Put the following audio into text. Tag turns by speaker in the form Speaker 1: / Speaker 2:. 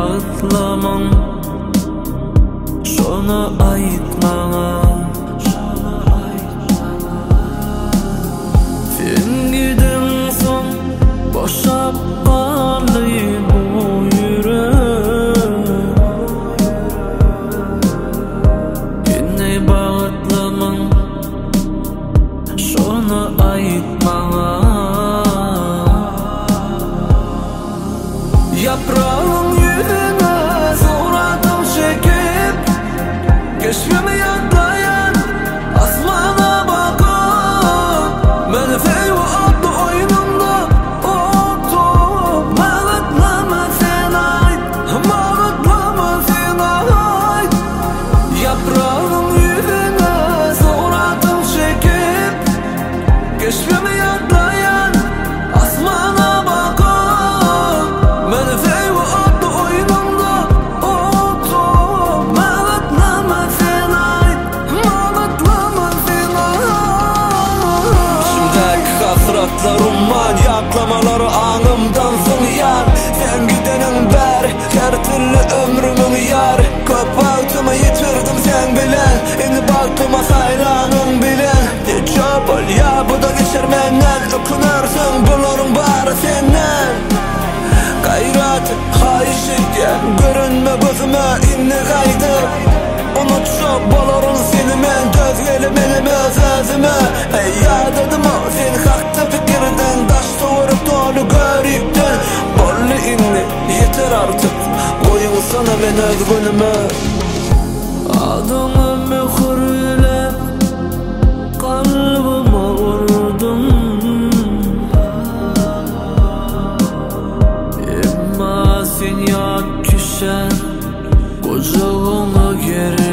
Speaker 1: bağıtlamam, şonu aytmağa. Sen giden son boşap qaldı bu yürek. Yine bağıtlamam, şonu aytmağa. Yaprağın yüzüne suratım çekip, geçmemi yadlayan asmana bakıp, beni feyva attı oyunumda otup. Mağıtlama sen ait, mağıtlama sen ait. Yaprağın yüzüne suratım çekip, geçmemi yadlayan asmana bakıp, beni feyva attı oyunumda otup. Mağıtlama sen ait, mağıtlama sen ait. Şimdiki hasratlarım manyaklamaları anımdan son yar. Sen gidenin beri her türlü ömrümün yar. Köpaltımı yitirdim sen bilen, indi baktıma sayranın bilen. Çok ol ya bu da geçer menden, ökünürsün bunların bari senden. Gayrat, hayışı diyen görünme gözüme inni kaydı. Unutuşup bolorun seni men göz gelim elim öz özüme. Ey ya dedim o sen hakta fikirden, taş soğurup dolu görükten. Bollu inni yeter artık, koyun sana men öz günüme. Adını mühürlep kalbime vurdum, emma sen yak kişen kucağına geri.